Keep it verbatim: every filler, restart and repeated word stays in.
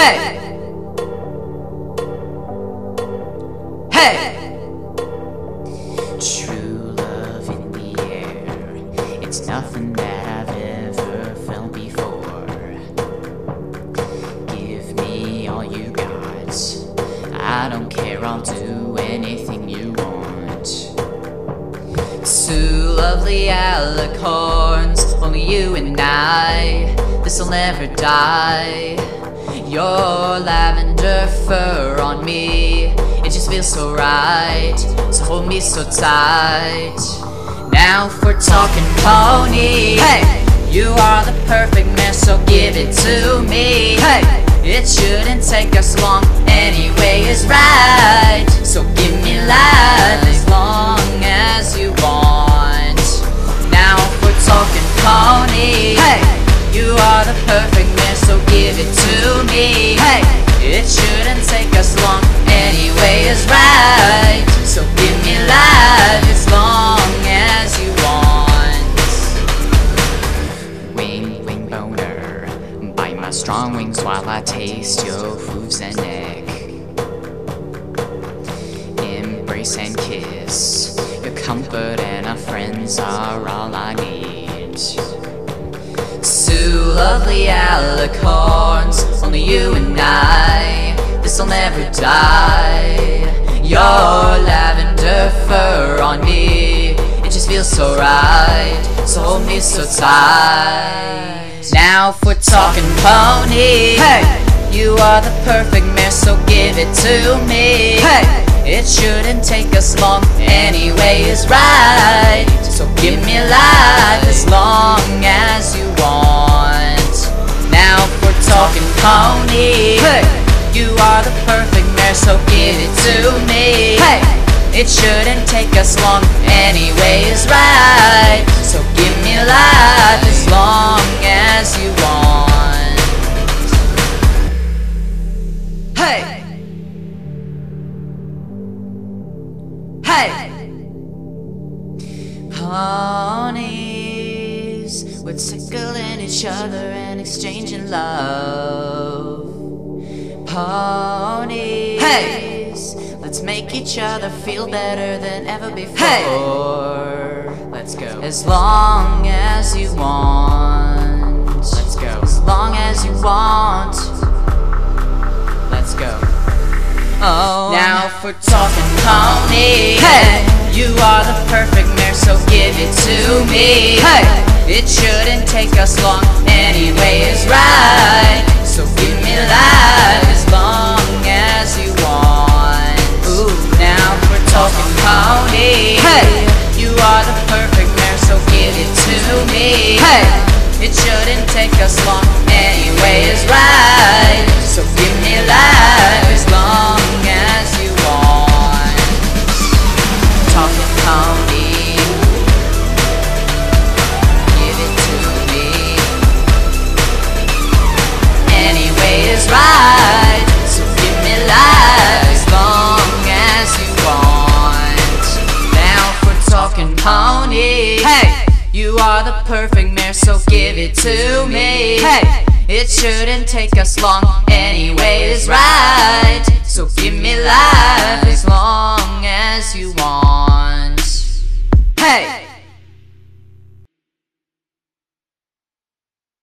Hey! Hey! True love in the air, it's nothing that I've ever felt before. Give me all you got, I don't care, I'll do anything you want. Two lovely alicorns, only you and I, this'll never die. Your lavender fur on me, it just feels so right, so hold me so tight. Now if we're talking pony, hey! You are the perfect man, so give it to me. Hey! It shouldn't take us long, anyway is right, so give me life as long as you want. Now if we're talking pony, hey! You are the perfect man, so give it to me. Hey! It shouldn't take us long, anyway is right, so give me life as long as you want. Wing, wing boner, bite my strong wings while I taste your hooves and neck. Embrace and kiss, your comfort and our friends are all I need. Two lovely alicorns, only you and I, this'll never die. Your lavender fur on me, it just feels so right, so hold me so tight. Now if we're talking pony, hey! You are the perfect mare, so give it to me. Hey! It shouldn't take us long, anyway is right, so give me life as long as you want. Now if we're talking pony, hey! You are the perfect mare, so give it to me. Hey! It shouldn't take us long, anyway is right, so give me life as long as you want. Hey! Hey! Ponies, we're tickling each other and exchanging love. Ponies, hey! Let's make each other feel better than ever before. Hey! Let's go. As long as you want. Let's go. As long as you want. Let's go. Oh. Now if we're talking pony, hey! You are the perfect mare, so give it to me. Hey! It shouldn't take us long, anyway is right, so give me life as long as you want. Ooh. Now if we're talking pony, hey! You are the perfect mare, so give it to me. Hey! It shouldn't take us long, anyway is right, so give me life as long as you want. Talking pony, give it to me. Anyway is right, so give me life as long as you want. Now if we're talking pony, hey! You are the perfect mare, so give it to me. Hey! It shouldn't take us long, anyway is right, so give me life as long as you want. Hey!